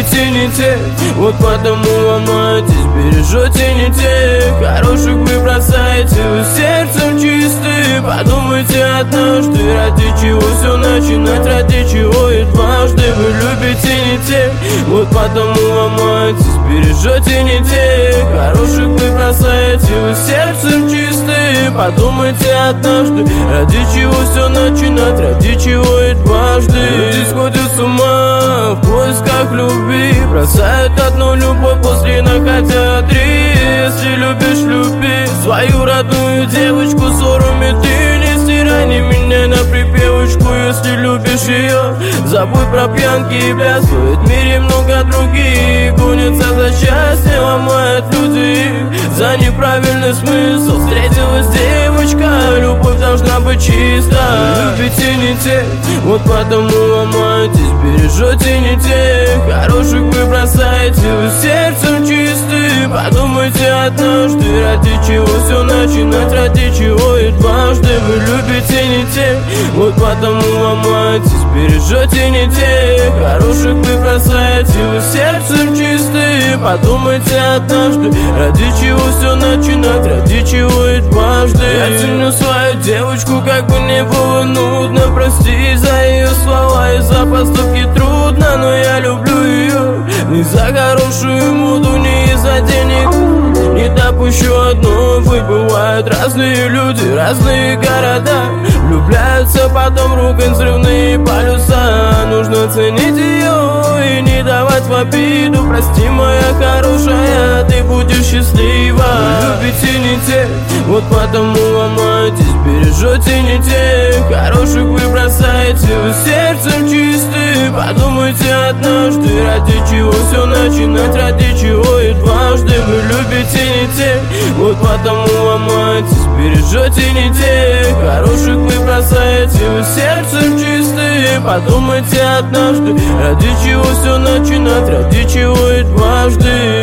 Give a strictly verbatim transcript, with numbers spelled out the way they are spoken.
любите не тех, вот потому ломаетесь, бережете не тех. Хороших вы бросаете, вы сердцем чисты. Подумайте однажды, ради чего все начинать, ради чего и дважды. Вы любите не тех, вот потому ломаетесь, бережете не тех. Хороших вы бросаете, вы сердцем чисты. Подумайте однажды, ради чего все начинать, ради чего и дважды. Люди сходят с ума в поисках любви, бросают одну любовь, после находя три. Если любишь, люби свою родную девочку, ссорами ты не стирай, не меняй на припевочку. Если любишь ее, забудь про пьянки и пляски. В мире много других, гонятся за счастьем, ломают люди за неправильный смысл. Встретилась девочка, любовь должна быть чиста. Любите не тех, вот потому ломаетесь, бережете не тех. Хороших вы бросаете, вы сердцем чисты. Подумайте однажды, ради чего все начинать, ради чего и дважды. Вы любите не тех, вот потому ломаетесь, бережете не тех. Хороших вы бросаете, вы сердцем чисты. Подумайте однажды, ради чего все начинать, ради чего и дважды. Я ценю свою девочку, как бы не было нудно. Прости за ее слова и за поступки трудно, но я люблю ее не за хорошую моду, не из-за денег. Не допущу одно, ведь бывают разные люди, разные города. Влюбляются, потом ругань, взрывные полюса. Нужно ценить ее и не давать в обиду. Прости, моя хорошая, ты будешь счастлива. Вы любите не тех, вот потому ломаетесь, бережете не тех. Хороших вы бросаете, вы сердцем чисты. Подумайте однажды, ради чего все начинать, ради чего и дважды. Вы любите не тех, вот потому ломаетесь, бережете не тех. Хороших вы бросаете, вы сердцем чисты. Подумайте однажды, ради чего все начинать, ради чего и дважды.